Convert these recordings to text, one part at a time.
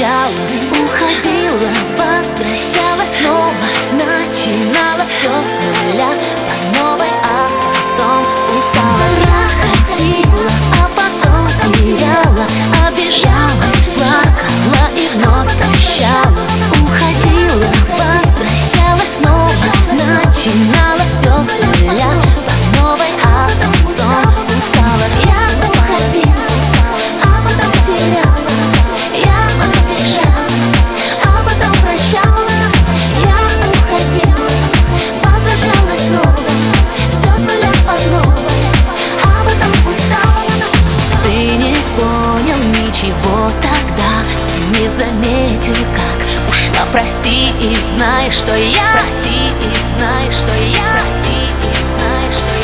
возвращала. Уходила, возвращалась снова, начинала все с нуля по новой, а потом устала. Я ходила, а потом теряла, обижалась, плакала и вновь прощала. Уходила, возвращалась снова, начинала все с нуля по новой, а потом устала. Я уходила, а потом теряла, я обижалась, а потом прощала. Я уходила, возвращалась снова, все с нуля по новой, а потом устала. Ты не понял ничего тогда, ты не заметил, как ушла. Прости и знай, что я, прости и знай, что я, прости и знай, что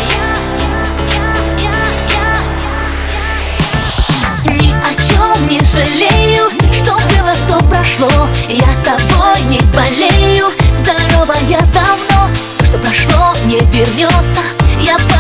я ни о чем не жалею, что было, то прошло. Я тобой не болею, здорова я давно, что прошло, не вернется. Я